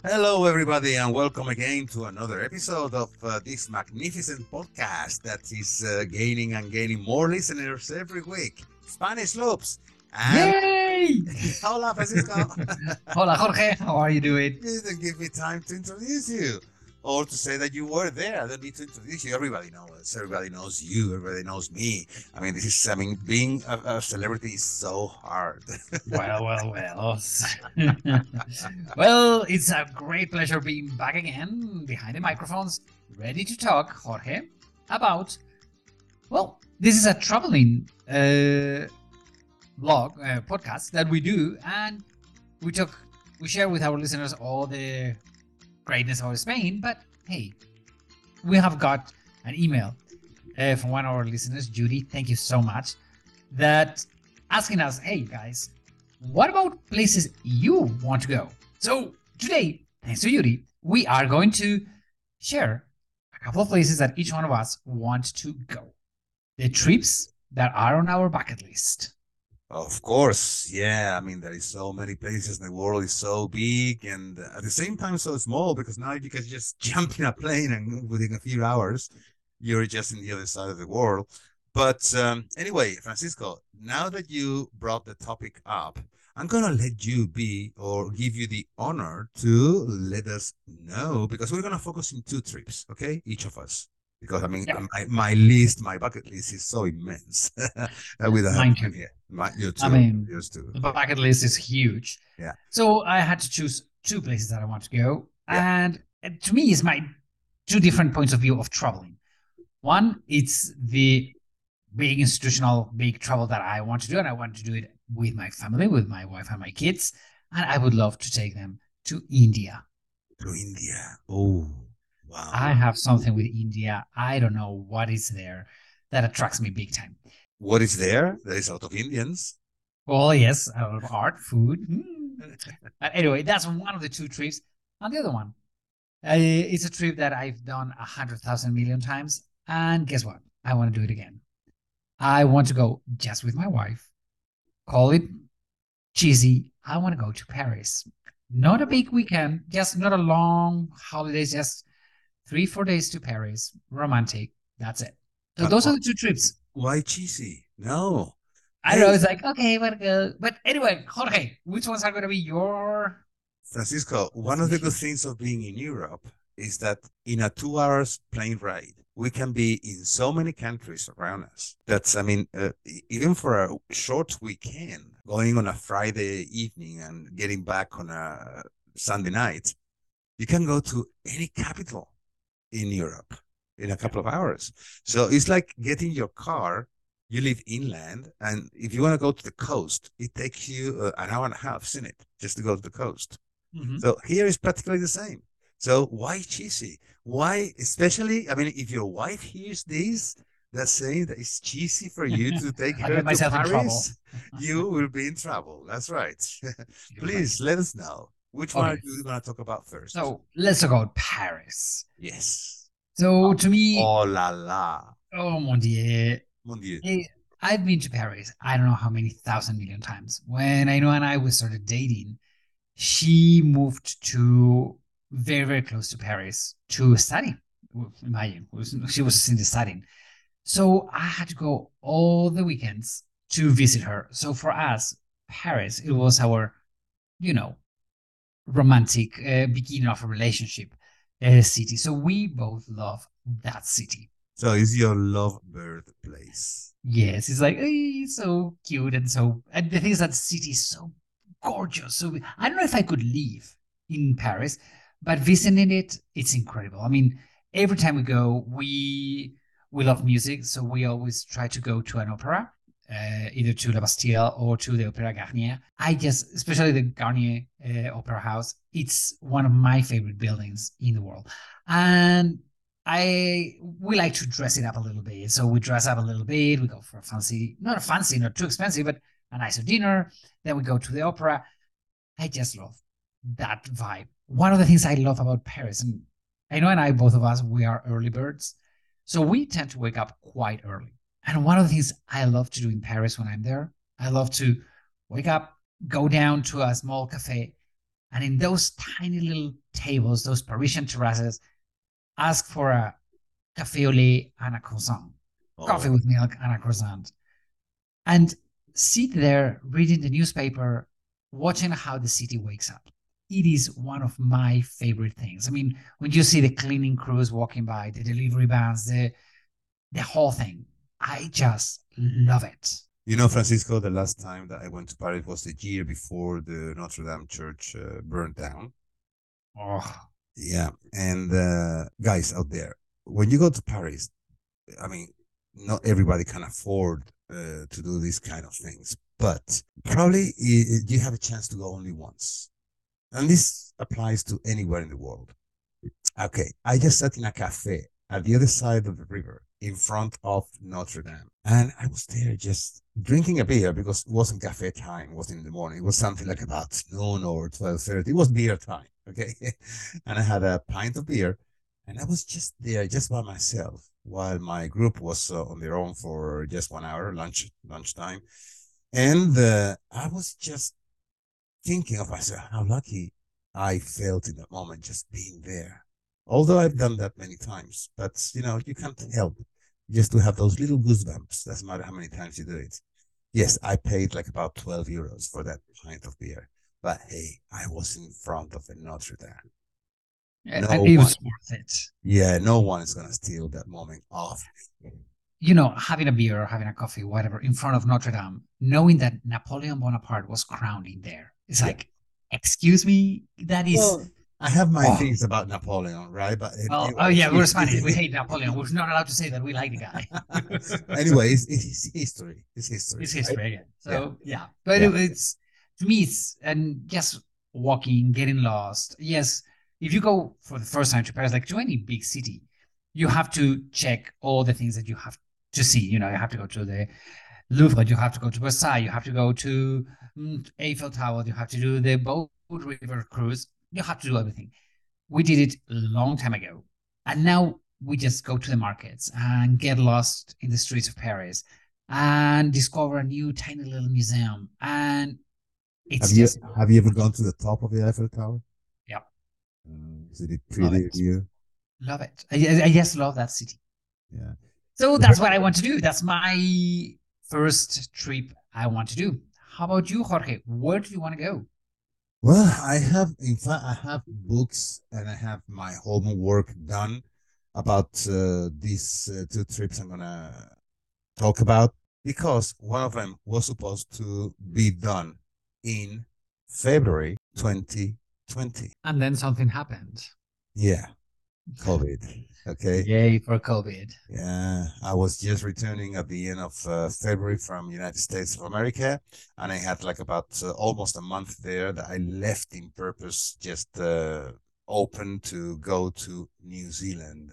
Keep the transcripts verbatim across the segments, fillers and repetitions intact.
Hello, everybody, and welcome again to another episode of uh, this magnificent podcast that is uh, gaining and gaining more listeners every week. Spanish Loops. And Yay! hola, Francisco. Hola, Jorge. How are you doing? You didn't give me time to introduce you or to say that you were there. I don't need to introduce you. Everybody knows. Everybody knows you. Everybody knows me. I mean, this is, I mean, being a, a celebrity is so hard. Well, well, well. Well, it's a great pleasure being back again behind the microphones, ready to talk, Jorge, about, well, this is a traveling uh, blog, uh, podcast that we do, and we talk, we share with our listeners all the greatness of Spain, but hey, we have got an email uh, from one of our listeners, Judy. Thank you so much. That asking us, hey guys, what about places you want to go? So today, thanks to Judy, we are going to share a couple of places that each one of us wants to go. The trips that are on our bucket list. Of course, yeah. I mean, there is so many places, and the world is so big, and at the same time so small. Because now you can just jump in a plane, and within a few hours, you're just in the other side of the world. But um, anyway, Francisco, now that you brought the topic up, I'm gonna let you be or give you the honor to let us know because we're gonna focus in two trips, okay? Each of us because I mean Yeah, my, my list, my bucket list is so immense that we don't have mine too. time here. My, you I too, mean, yours too. the bucket list is huge. Yeah, So I had to choose two places that I want to go. yeah. And to me, it's my two different points of view of traveling. One, it's the big institutional, big travel that I want to do, and I want to do it with my family, with my wife and my kids. And I would love to take them to India. To India. Oh, wow. I have something with India. I don't know what is there that attracts me big time. What is there? There is a lot of Indians. Well, yes, a lot of art, food. Mm. But anyway, that's one of the two trips. And the other one, uh, it's a trip that I've done a hundred thousand million times. And guess what? I want to do it again. I want to go just with my wife. Call it cheesy. I want to go to Paris. Not a big weekend, just not a long holidays, just three, four days to Paris. Romantic. That's it. So But those are the two trips. why cheesy? No. I don't know. Hey, It's like, okay, but, uh, but anyway, Jorge, which ones are going to be your Francisco, one of the good destination? things of being in Europe is that in a two hours plane ride, we can be in so many countries around us. That's, I mean, uh, e- even for a short weekend, going on a Friday evening and getting back on a Sunday night, you can go to any capital in Europe in a couple of hours. So it's like getting your car. You live inland, and if you want to go to the coast, it takes you uh, an hour and a half, isn't it, just to go to the coast? Mm-hmm. So here is practically the same. So why cheesy? Why, especially, I mean, if your wife hears this, that's saying that it's cheesy for you to take I'll her get to myself in trouble. Paris, you will be in trouble. That's right. You're right. Please let us know. Which one are Okay, you going to talk about first? so let's talk about Paris. Yes. So to me, Oh la la. oh mon dieu, Mon Dieu. eh, I've been to Paris. I don't know how many thousand million times. When I know and I was started dating, she moved to very very close to Paris to study. Imagine she was in the studying, so I had to go all the weekends to visit her. So for us, Paris, it was our, you know, romantic uh, beginning of a relationship uh, city. So we both love that city. So it's your love birthplace. Yes, it's like eh, so cute and so. And the thing is that the city is so gorgeous. So I don't know if I could live in Paris, but visiting it, it's incredible. I mean, every time we go, we we love music, so we always try to go to an opera, uh, either to La Bastille or to the Opera Garnier. I just, especially the Garnier uh, Opera House, it's one of my favorite buildings in the world, and I we like to dress it up a little bit. So we dress up a little bit. We go for a fancy, not a fancy, not too expensive, but a nicer dinner. Then we go to the opera. I just love that vibe. One of the things I love about Paris, and I know, and I, both of us, we are early birds. So we tend to wake up quite early. And one of the things I love to do in Paris when I'm there, I love to wake up, go down to a small cafe, and in those tiny little tables, those Parisian terraces, ask for a café au lait and a croissant, Oh, coffee with milk and a croissant, and sit there reading the newspaper, watching how the city wakes up. It is one of my favorite things. I mean, when you see the cleaning crews walking by, the delivery vans, the the whole thing, I just love it. you know, Francisco, the last time that I went to Paris was the year before the Notre Dame church uh, burned down. Oh, Yeah. And uh, guys out there, when you go to Paris, I mean, not everybody can afford uh, to do these kind of things, but probably i- i- you have a chance to go only once. And this applies to anywhere in the world. Okay, I just sat in a cafe at the other side of the river in front of Notre Dame. And I was there just drinking a beer because it wasn't cafe time, it wasn't in the morning. It was something like about noon or twelve thirty. It was beer time, okay? And I had a pint of beer and I was just there just by myself while my group was uh, on their own for just one hour, lunch lunchtime. And uh, I was just thinking of myself, how lucky I felt in that moment just being there. Although I've done that many times, but you know, you can't help just to have those little goosebumps. Doesn't matter how many times you do it. Yes, I paid like about twelve euros for that pint of beer, but hey, I was in front of a Notre Dame. and No it one, was worth it. yeah, no one is gonna steal that moment off me. You know, having a beer or having a coffee, whatever, in front of Notre Dame, knowing that Napoleon Bonaparte was crowned in there. It's Yeah. like, excuse me, that is. Well, I have my Oh, things about Napoleon, right? But well, anyway, oh yeah, we're it, Spanish. We hate Napoleon. We're not allowed to say that we like the guy. it, anyway, it's, it's history. It's history, It's right? history again. Yeah, So yeah, but yeah. it, it's to me, it's and just walking, getting lost. Yes, if you go for the first time to Paris, like to any big city, you have to check all the things that you have to see. You know, you have to go to the Louvre, you have to go to Versailles, you have to go to mm, Eiffel Tower, you have to do the boat river cruise. You have to do everything. We did it a long time ago, and now we just go to the markets and get lost in the streets of Paris and discover a new tiny little museum, and Have it's you just have you ever gone to the top of the Eiffel Tower? yeah, Um, is it love pretty it, view? love it. I, I just love that city. Yeah. So that's what I want to do. That's my first trip I want to do. How about you, Jorge? Where do you want to go? Well, I have, in fact, I have books and I have my homework done about uh, these uh, two trips I'm gonna talk about because one of them was supposed to be done in February twenty twenty. And then something happened. Yeah, COVID. Okay. Yay for COVID. Yeah, I was just returning at the end of uh, February from United States of America, and I had like about uh, almost a month there that I left in purpose, just uh, open to go to New Zealand.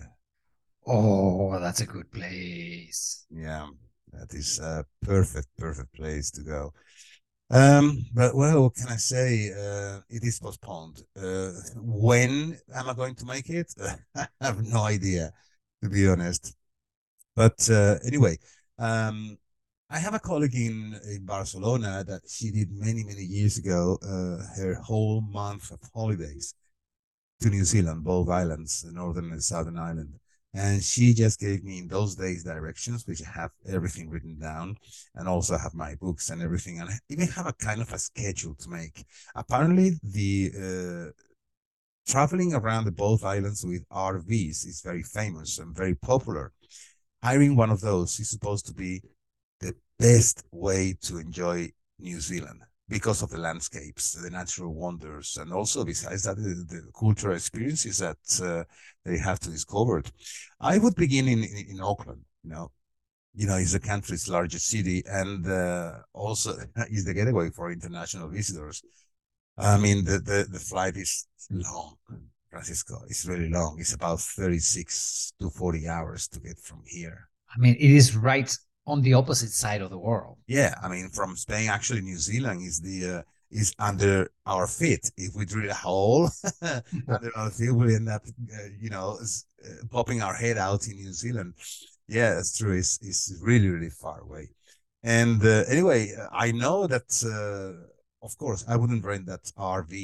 Oh, that's a good place. Yeah, that is a perfect, perfect place to go. Um, but well, what can I say? Uh, it is postponed. Uh, when am I going to make it? I have no idea, to be honest. But uh, anyway, um, I have a colleague in, in Barcelona that she did many, many years ago, uh, her whole month of holidays to New Zealand, both islands, the northern and southern island. And she just gave me in those days directions, which I have everything written down, and also have my books and everything, and I even have a kind of a schedule to make. Apparently, the uh, traveling around the both islands with R Vs is very famous and very popular. Hiring one of those is supposed to be the best way to enjoy New Zealand because of the landscapes, the natural wonders, and also besides that, the, the cultural experiences that uh, they have to discover. I would begin in, in, in Auckland, you know, you know, it's the country's largest city and uh, also is the getaway for international visitors. I mean, the, the, the flight is long, Francisco. It's really long. It's about thirty-six to forty hours to get from here. I mean, it is right on the opposite side of the world. Yeah, I mean, from Spain, actually, New Zealand is the uh, is under our feet. If we drill a hole under our feet, we end up, uh, you know, uh, popping our head out in New Zealand. Yeah, that's true. It's it's really really far away. And uh, anyway, I know that. Uh, of course, I wouldn't rent that R V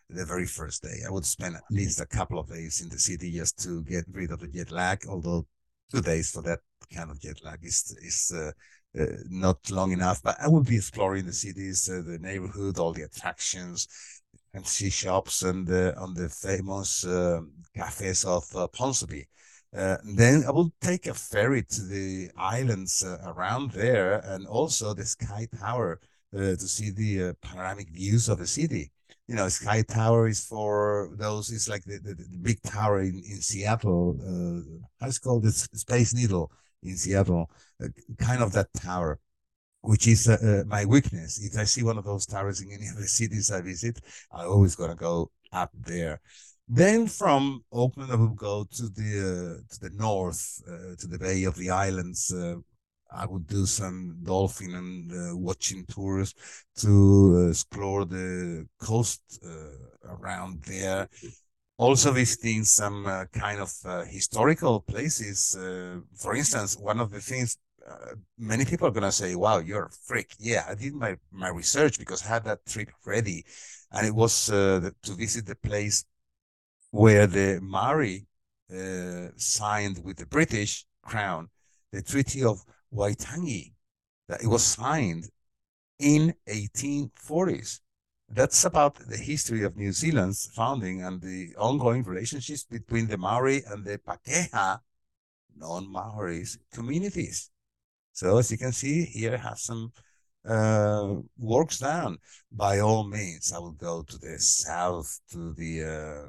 the very first day. I would spend at least a couple of days in the city just to get rid of the jet lag, although two days for that kind of jet lag is, is uh, uh, not long enough. But I would be exploring the cities, uh, the neighborhood, all the attractions, and see shops and uh, on the famous uh, cafes of uh, Ponsonby. Uh, then I will take a ferry to the islands uh, around there, and also the Sky Tower uh, to see the uh, panoramic views of the city. You know, Sky Tower is for those, it's like the, the, the big tower in, in Seattle. Uh, how's it called? The Space Needle in Seattle, uh, kind of that tower, which is uh, uh, my weakness. If I see one of those towers in any of the cities I visit, I always gonna go up there. Then from Oakland, I will go to the uh, to the north, uh, to the Bay of the Islands. Uh, I would do some dolphin and uh, watching tours to uh, explore the coast uh, around there. Also visiting some uh, kind of uh, historical places. Uh, for instance, one of the things uh, many people are going to say, wow, you're a freak. Yeah, I did my, my research because I had that trip ready. And it was uh, the, to visit the place where the Maori uh, signed with the British Crown the Treaty of Waitangi. That it was signed in eighteen forties. That's about the history of New Zealand's founding and the ongoing relationships between the Maori and the Pakeha non-Maoris communities. So as you can see here, I have some uh, works done. By all means, I will go to the south, to the uh,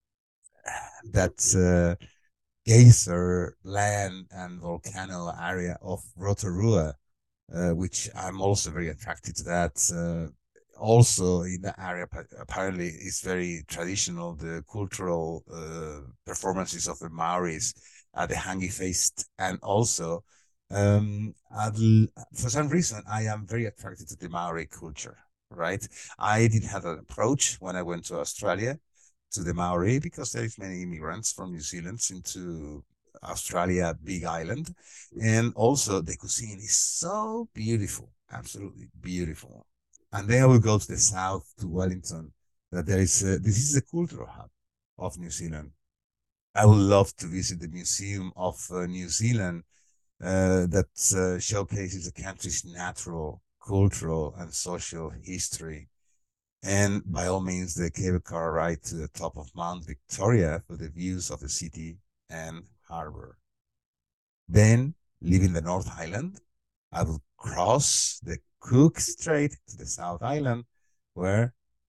that uh, geyser land and volcano area of Rotorua, uh, which I'm also very attracted to that. Uh, also in that area, apparently it's very traditional, the cultural uh, performances of the Maoris at the Hangi Feast. And also, um, for some reason, I am very attracted to the Maori culture, right? I did have an approach when I went to Australia to the Maori, because there's many immigrants from New Zealand into Australia, big island. And also the cuisine is so beautiful, absolutely beautiful. And then I will go to the south, to Wellington, that there is, a, this is a cultural hub of New Zealand. I would love to visit the Museum of uh, New Zealand uh, that uh, showcases the country's natural, cultural, and social history. And by all means, the cable car ride to the top of Mount Victoria for the views of the city and harbor. Then, leaving the North Island, I will cross the Cook Strait to the South Island, where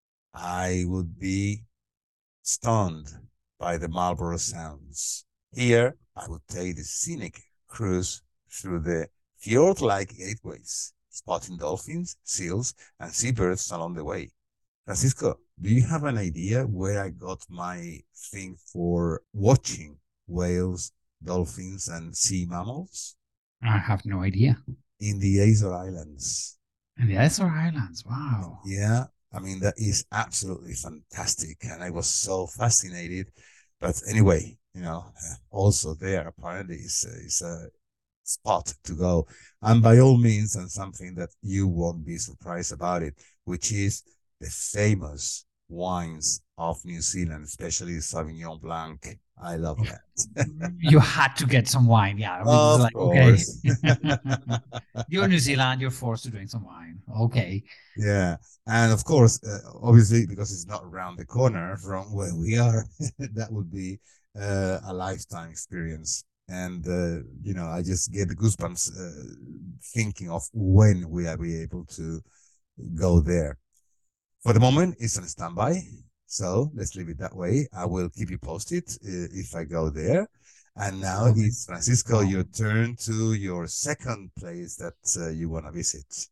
I would be stunned by the Marlborough Sounds. Here, I would take the scenic cruise through the fjord-like gateways, spotting dolphins, seals, and seabirds along the way. Francisco, do you have an idea where I got my thing for watching whales, dolphins, and sea mammals? I have no idea. In the Azore Islands. In the Azore Islands, wow. Yeah, I mean, that is absolutely fantastic. And I was so fascinated. But anyway, you know, also there apparently is a, is a spot to go. And by all means, and something that you won't be surprised about it, which is the famous wines of New Zealand, especially Sauvignon Blanc. I love that. You had to get some wine, yeah. I mean, of like, course. Okay. You're New Zealand, you're forced to drink some wine. Okay. Yeah. And of course, uh, obviously, because it's not around the corner from where we are, that would be uh, a lifetime experience. And, uh, you know, I just get the goosebumps uh, thinking of when we will be able to go there. For the moment, it's on standby, so let's leave it that way. I will keep you posted uh, if I go there. And now okay. It's Francisco, your turn to your second place that uh, you want to visit.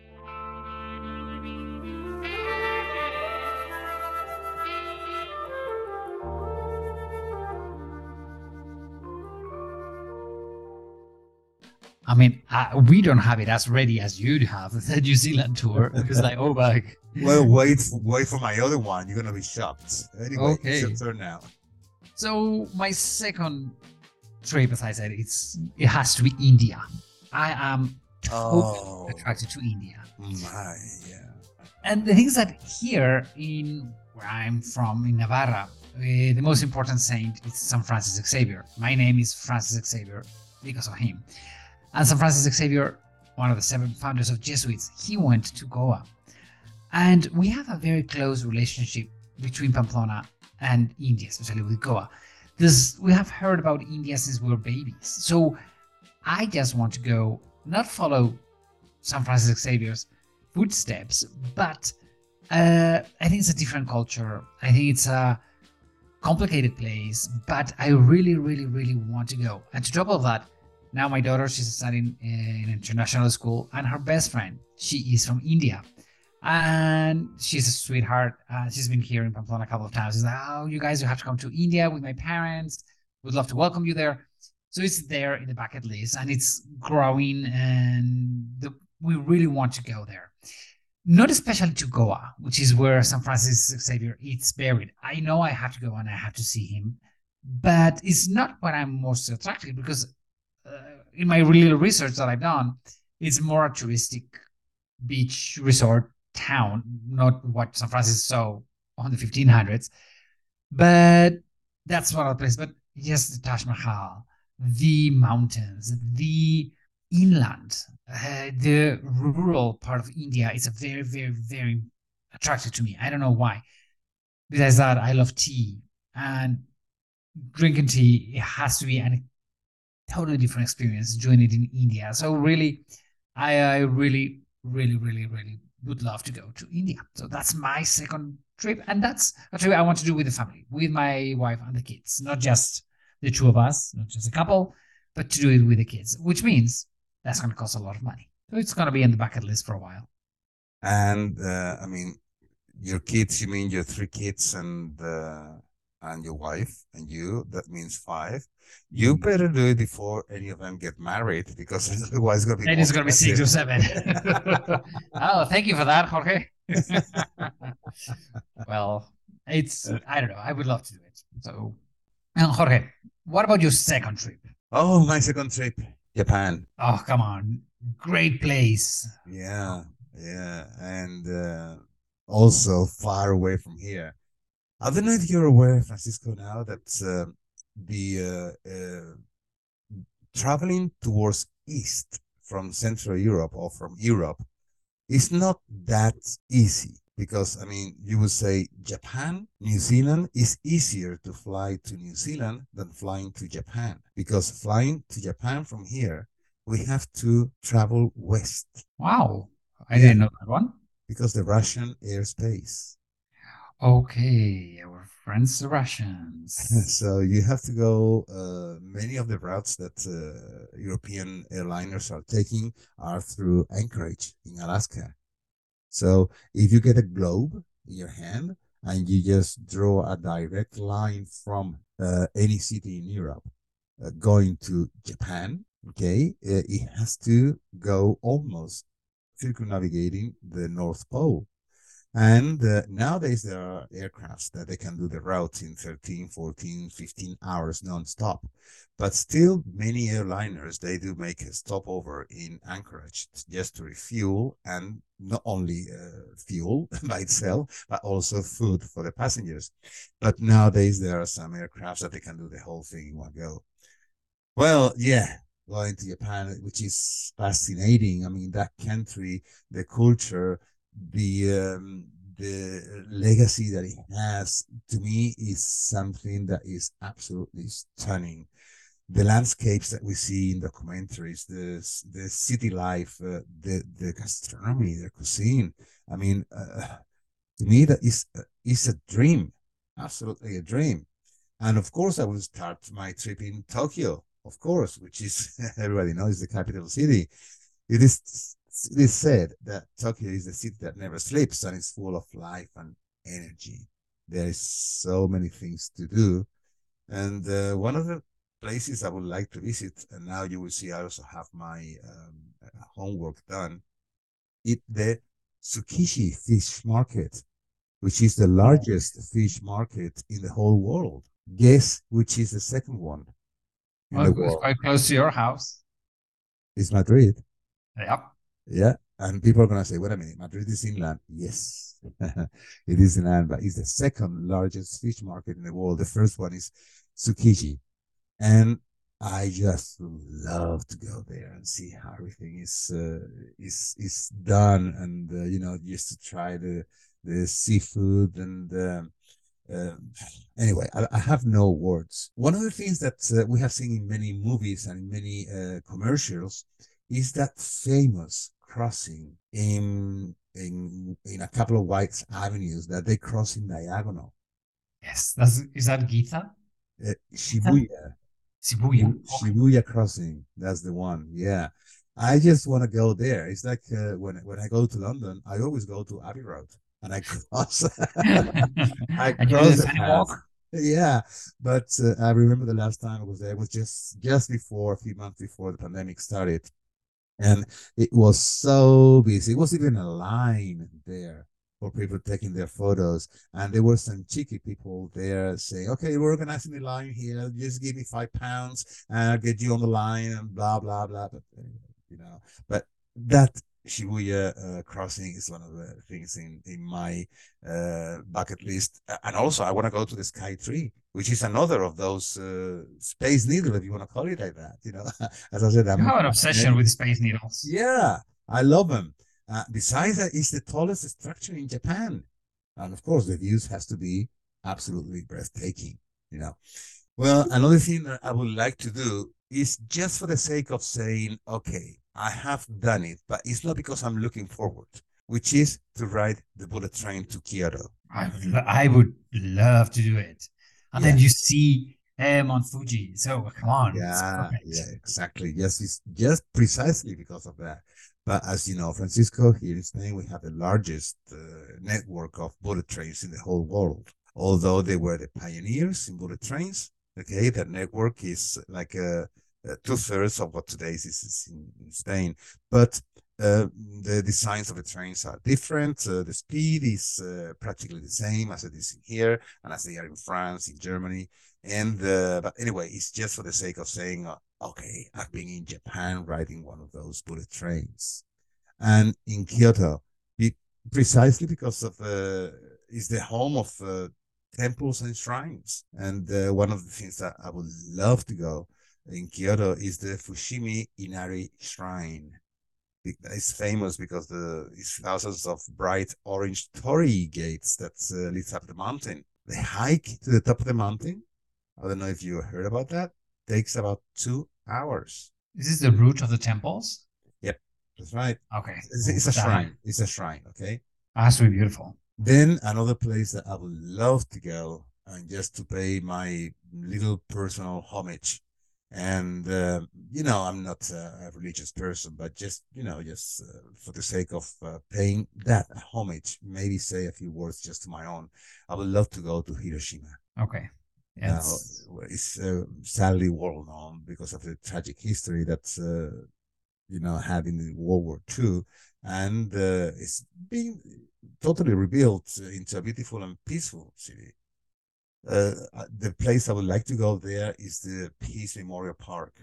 I mean, uh, we don't have it as ready as you have, the New Zealand tour. It's like, oh my. Well, wait, wait for my other one. You're gonna be shocked. Anyway, okay. It's your turn now. So my second trip, as I said, it's it has to be India. I am totally oh, attracted to India. My, yeah. And the thing is that here in where I'm from in Navarra, uh, the most important saint is Saint Francis Xavier. My name is Francis Xavier because of him. And Saint Francis Xavier, one of the seven founders of Jesuits, he went to Goa. And we have a very close relationship between Pamplona and India, especially with Goa. This, we have heard about India since we were babies. So I just want to go, not follow Saint Francis Xavier's footsteps, but uh, I think it's a different culture. I think it's a complicated place, but I really, really, really want to go. And to top of that, now my daughter, she's studying in international school, and her best friend, she is from India. And she's a sweetheart. Uh, she's been here in Pamplona a couple of times. She's like, oh, you guys, you have to come to India with my parents. Would love to welcome you there. So it's there in the bucket list, and it's growing, and the, we really want to go there. Not especially to Goa, which is where Saint Francis Xavier is buried. I know I have to go and I have to see him, but it's not what I'm most attracted, because uh, in my little research that I've done, it's more a touristic beach resort town, not what Saint Francis saw on the fifteen hundreds. But that's one of the places. But yes, the Taj Mahal, the mountains, the inland, uh, the rural part of India is a very, very, very attractive to me. I don't know why. Besides that, I love tea, and drinking tea, it has to be a totally different experience doing it in India. So really, I, I really, really, really, really would love to go to India. So that's my second trip. And that's a trip I want to do with the family, with my wife and the kids, not just the two of us, not just a couple, but to do it with the kids, which means that's going to cost a lot of money. So it's going to be in the bucket list for a while. And uh, I mean, your kids, you mean your three kids and uh, and your wife and you, that means five. You better do it before any of them get married, because otherwise it's going to be. It is going to be six or seven. Oh, thank you for that, Jorge. Well, it's, I don't know. I would love to do it. So, and Jorge, what about your second trip? Oh, my second trip, Japan. Oh, come on. Great place. Yeah, yeah. And uh, also far away from here. I don't know if you're aware, Francisco, now that uh, the uh, uh, traveling towards east from Central Europe or from Europe is not that easy, because, I mean, you would say Japan, New Zealand is easier to fly to New Zealand than flying to Japan, because flying to Japan from here, we have to travel west. Wow. I Yeah. didn't know that one. Because the Russian airspace. Okay, our friends the Russians. So you have to go, uh, many of the routes that uh, European airliners are taking are through Anchorage in Alaska. So if you get a globe in your hand and you just draw a direct line from uh, any city in Europe uh, going to Japan, okay, uh, it has to go almost circumnavigating the North Pole. And uh, nowadays there are aircrafts that they can do the route in thirteen, fourteen, fifteen hours nonstop. But still, many airliners, they do make a stopover in Anchorage just to refuel, and not only uh, fuel by itself, but also food for the passengers. But nowadays there are some aircrafts that they can do the whole thing in one go. Well, yeah, going to Japan, which is fascinating. I mean, that country, the culture, the um, the legacy that it has, to me, is something that is absolutely stunning. The landscapes that we see in documentaries, the the city life, uh, the the gastronomy, the cuisine. I mean, uh, to me, that is uh, is a dream, absolutely a dream. And of course, I will start my trip in Tokyo, of course, which is, everybody knows, the capital city. It is It is said that Tokyo is the city that never sleeps, and it's full of life and energy. There is so many things to do. And uh, one of the places I would like to visit, and now you will see I also have my um, homework done, it's the Tsukiji Fish Market, which is the largest fish market in the whole world. Guess which is the second one in Well, the it's world? quite close to your house. It's Madrid. Yep. Yeah, And people are going to say, wait a minute, Madrid is inland. Yes, it is inland, but it's the second largest fish market in the world. The first one is Tsukiji. And I just love to go there and see how everything is uh, is is done, and uh, you know, just to try the the seafood and um, uh, anyway, I, I, have no words. One of the things that uh, we have seen in many movies and in many uh, commercials is that famous crossing in in in a couple of white avenues that they cross in diagonal. Yes, that's is that Ginza? Uh, Shibuya. Shibuya. Shibuya okay. Crossing. That's the one. Yeah. I just want to go there. It's like uh, when when I go to London, I always go to Abbey Road and I cross. I and cross the path. Yeah, but uh, I remember the last time I was there. It was just just before a few months before the pandemic started, and it was so busy. It was even a line there for people taking their photos, and there were some cheeky people there saying, okay, we're organizing the line here, just give me five pounds and I'll get you on the line and blah blah blah. But you know, but that Shibuya uh, crossing is one of the things in in my uh, bucket list. And also I want to go to the Sky Tree, which is another of those uh, Space Needle, if you want to call it like that. You know, as I said, I'm, you have an obsession I, with Space Needles. Yeah, I love them. Uh, besides that, it's the tallest structure in Japan. And of course, the views has to be absolutely breathtaking, you know. Well, another thing that I would like to do is just for the sake of saying, okay, I have done it, but it's not because I'm looking forward, which is to ride the bullet train to Kyoto. I, I would love to do it. And yeah. then you see um, on Fuji. So come on. Yeah, yeah, exactly. Yes, it's just precisely because of that. But as you know, Francisco, here in Spain, we have the largest uh, network of bullet trains in the whole world. Although they were the pioneers in bullet trains, okay, that network is like uh, uh, two-thirds of what today is, is in, in Spain. But uh, the designs of the trains are different. Uh, the speed is uh, practically the same as it is in here and as they are in France, in Germany. And uh, but anyway, it's just for the sake of saying, uh, okay, I've been in Japan riding one of those bullet trains, and in Kyoto, it, precisely because of uh, is the home of uh, temples and shrines. And uh, one of the things that I would love to go in Kyoto is the Fushimi Inari Shrine. It's famous because the it's thousands of bright orange torii gates that uh, leads up the mountain. The hike to the top of the mountain, I don't know if you heard about that, takes about two hours. Is this the route of the temples? Yep, that's right. Okay. It's, it's a shrine. It's a shrine, okay? That's really beautiful. Then another place that I would love to go and just to pay my little personal homage. And, uh, you know, I'm not a religious person, but just, you know, just uh, for the sake of uh, paying that homage, maybe say a few words just to my own. I would love to go to Hiroshima. Okay. Yes. Now, it's uh, sadly world known because of the tragic history that's, uh, you know, had in World War Two. And uh, it's been totally rebuilt into a beautiful and peaceful city. Uh, the place I would like to go there is the Peace Memorial Park,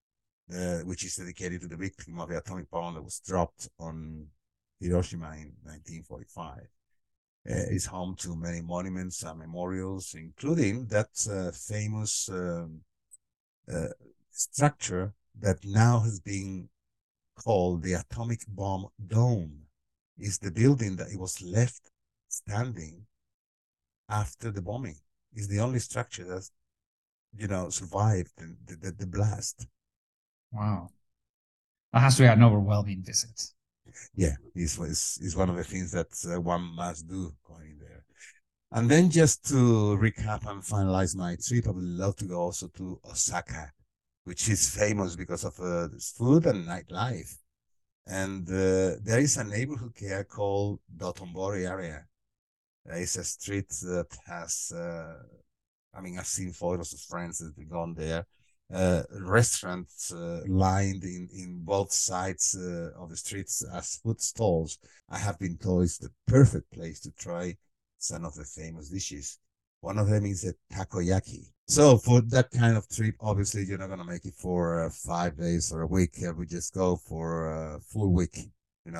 uh, which is dedicated to the victim of the atomic bomb that was dropped on Hiroshima in nineteen forty-five. Uh, it's home to many monuments and memorials, including that uh, famous um, uh, structure that now has been called the Atomic Bomb Dome. It's the building that it was left standing after the bombing. It's the only structure that, you know, survived the, the, the blast. Wow. That has to be an overwhelming visit. Yeah, it's, it's, it's one of the things that uh, one must do going there. And then just to recap and finalize my trip, I would love to go also to Osaka, which is famous because of uh, food and nightlife. And uh, there is a neighborhood here called Dotonbori area. It's a street that has, uh, I mean, I've seen photos of friends that have gone there. Uh, restaurants uh, lined in, in both sides uh, of the streets as food stalls. I have been told it's the perfect place to try some of the famous dishes. One of them is a takoyaki. So for that kind of trip, obviously you're not going to make it for uh, five days or a week. Uh, we just go for a full week, you know,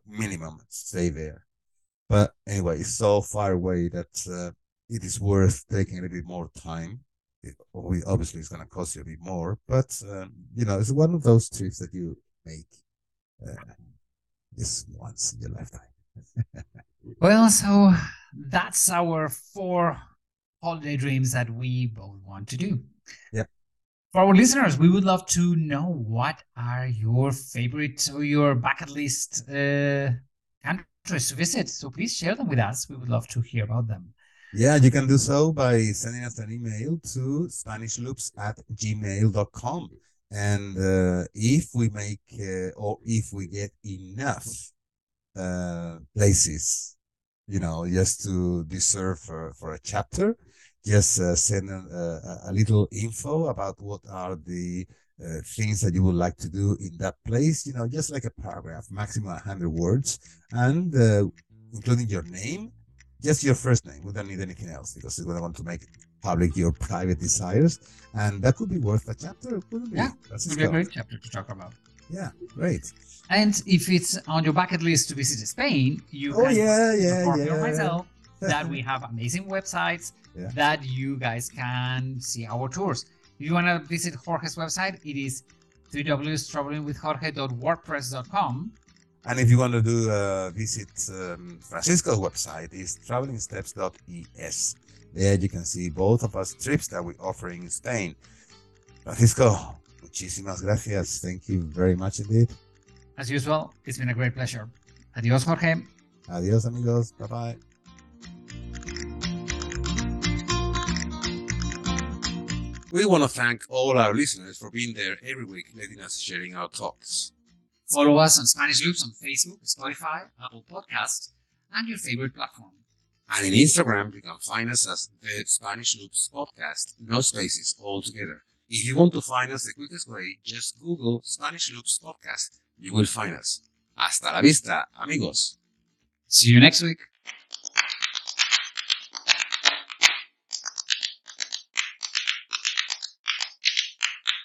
minimum stay there. But anyway, it's so far away that uh, it is worth taking a little bit more time. It obviously it's going to cost you a bit more, but um, you know, it's one of those trips that you make uh, just once in your lifetime. Well, so that's our four holiday dreams that we both want to do. Yeah. For our listeners, we would love to know what are your favorite or your bucket list uh, countries to visit. So please share them with us. We would love to hear about them. Yeah, you can do so by sending us an email to spanish loops at gmail dot com. And uh, if we make uh, or if we get enough uh, places, you know, just to deserve for, for a chapter, just uh, send a, a little info about what are the uh, things that you would like to do in that place, you know, just like a paragraph, maximum one hundred words, and uh, including your name, just your first name. We don't need anything else because we don't want to make public your private desires, and that could be worth a chapter, couldn't it? Yeah, That's would be a great chapter to talk about. Yeah, great. And if it's on your bucket list to visit Spain, you oh, can yeah, yeah, yeah. yeah. myself that we have amazing websites yeah. that you guys can see our tours. If you want to visit Jorge's website, it is w w w dot traveling with jorge dot wordpress dot com. And if you want to do uh, visit um, Francisco's website, is traveling steps dot e s. There you can see both of us trips that we're offering in Spain. Francisco, muchísimas gracias. Thank you very much indeed. As usual, it's been a great pleasure. Adios, Jorge. Adios, amigos. Bye-bye. We want to thank all our listeners for being there every week, letting us sharing our thoughts. Follow us on Spanish Loops on Facebook, Spotify, Apple Podcasts, and your favorite platform. And in Instagram, you can find us as the Spanish Loops Podcast, no spaces, all together. If you want to find us the quickest way, just Google Spanish Loops Podcast. You will find us. Hasta la vista, amigos. See you next week.